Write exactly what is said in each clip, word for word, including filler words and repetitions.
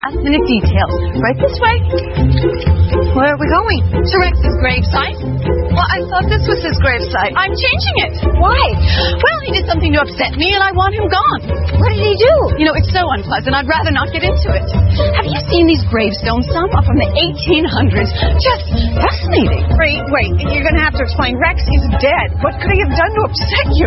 Last minute details. Right this way. Where are we going? To Rex's gravesite. Well, I thought this was his gravesite. I'm changing it. Why? Well, he did something to upset me, and I want him gone. What did he do? You know, it's so unpleasant. I'd rather not get into it. Have you seen these gravestones? Some are from the eighteen hundreds. Just fascinating. Wait, wait. You're going to have to explain. Rex, he's dead. What could he have done to upset you?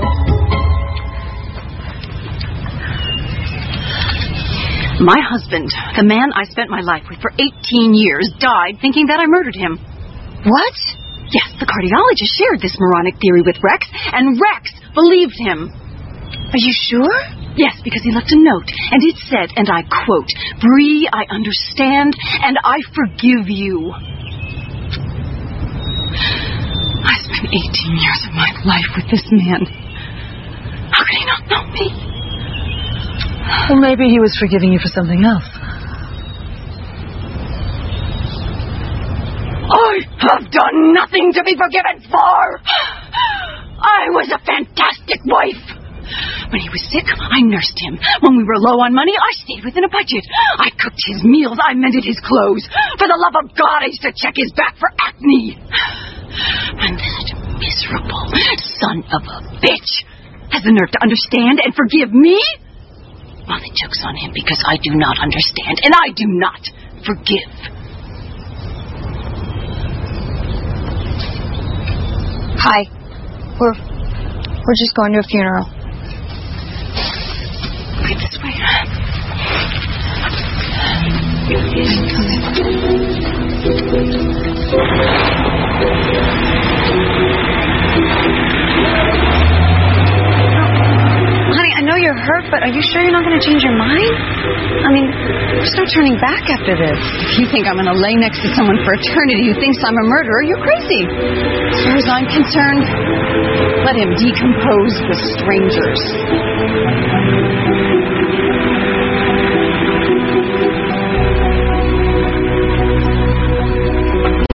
My husband, the man I spent my life with for eighteen years, died thinking that I murdered him. What? Yes, the cardiologist shared this moronic theory with Rex, and Rex believed him. Are you sure? Yes, because he left a note, and it said, and I quote, "Bree, I understand, and I forgive you." I spent eighteen years of my life with this man. How could he not know me? Well, maybe he was forgiving you for something else. I have done nothing to be forgiven for. I was a fantastic wife. When he was sick, I nursed him. When we were low on money, I stayed within a budget. I cooked his meals. I mended his clothes. For the love of God, I used to check his back for acne. And that miserable son of a bitch has the nerve to understand and forgive me? Well, the joke's on him because I do not understand and I do not forgive. Hi. We're we're just going to a funeral. Right this way. Honey, I know you're hurt, but are you sure you're not going to change your mind? I mean, there's no turning back after this. If you think I'm going to lay next to someone for eternity who thinks I'm a murderer, you're crazy. As far as I'm concerned, let him decompose with strangers.